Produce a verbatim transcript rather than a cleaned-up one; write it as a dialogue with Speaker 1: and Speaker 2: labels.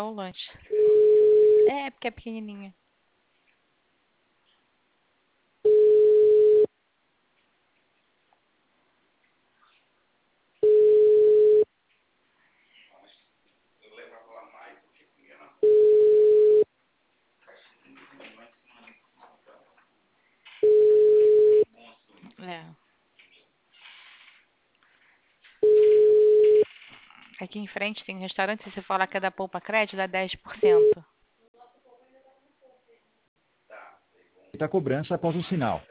Speaker 1: o lanche. É, porque é pequenininha. É. Aqui em frente tem um restaurante, se você falar que é da Poupa Crédito, dá dez por cento.
Speaker 2: A cobrança após o sinal.